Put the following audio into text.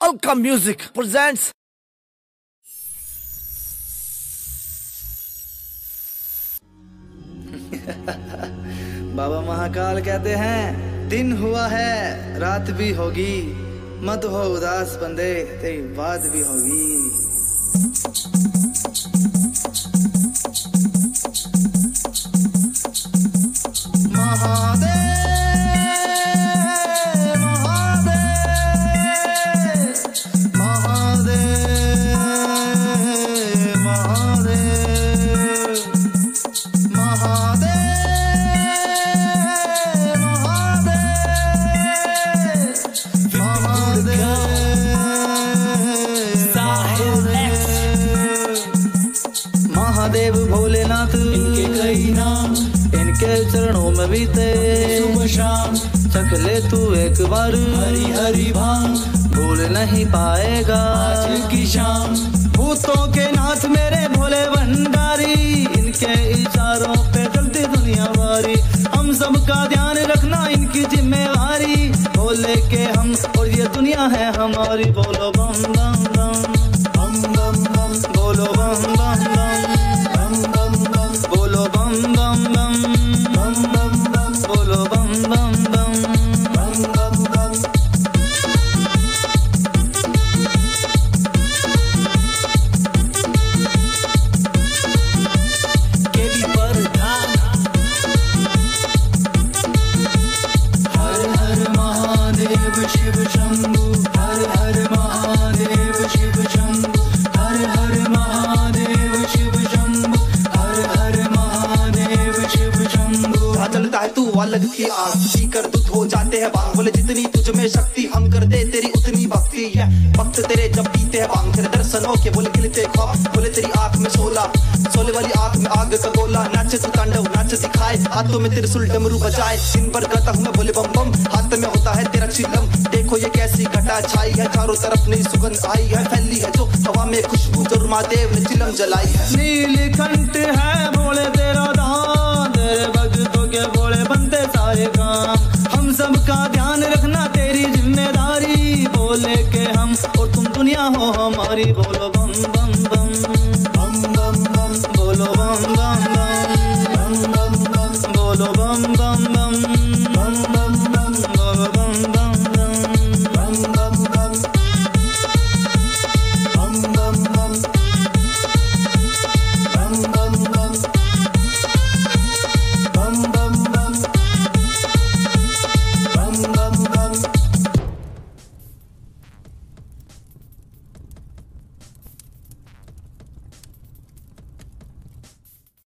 Alka Music presents बाबा महाकाल कहते हैं दिन हुआ है रात भी होगी, मत हो उदास बंदे तेरी बात भी होगी। महादेव महादेव भोलेनाथ इनके कई नाम, इनके चरणों में बीते सुबह शाम। चख ले तू एक बार हरी हरी भांग, भूल नहीं पाएगा आज की शाम। भूतों के नाथ मेरे भोले भंडारी, इनके इशारों पे चलती दुनिया वारी। हम सबका ध्यान रखना इनकी जिम्मेवारी, भोले के हम और ये दुनिया है हमारी। बोलो बम बम बम बम बम बम, बोलो बम बम बम, बोलो बम बम बम बम बम बम, बोलो बम बम बम बम बम बम। केवी पर धाम, हर हर महादेव शिव शंभु, हर हर महादेव शिव शंभु, हर हर महादेव शिव शंभु, हर हर महादेव शिव शंभु। चलता है तू अलग की आग, पीकर दूध हो जाते हैं बांग। बोले जितनी तुझ में शक्ति हम कर दे तेरी उतनी भक्ति है। भक्त तेरे जब पीते हैं बांग, तेरे दर्शनों के बोले खिलते ख्वाब। बोले तेरी आंख में सोले वाली आंख में आग का गोला। नाचे तू तांडव नाच दिखाए, हाथों में त्रिशूल डमरू बजाए। दिन भर गाता हूँ मैं बोले बम बम, हाथ में होता है तेरा चिलम। देखो ये कैसी घटा छाई है, चारों तरफ नई सुगंध आई है। फैली है जो हवा में खुशबू, जो महादेव ने चिलम जलाई है। नीलकंठ है भोले तेरा धाम, तेरे भक्तों के भोले बनते सारे काम। हम सबका ध्यान रखना तेरी जिम्मेदारी, बोले के हम और तुम दुनिया हो हमारी। बोलो बम बम बम बम बम बम, बोलो बम बम बम बम बम बम, बोलो बम बम बम।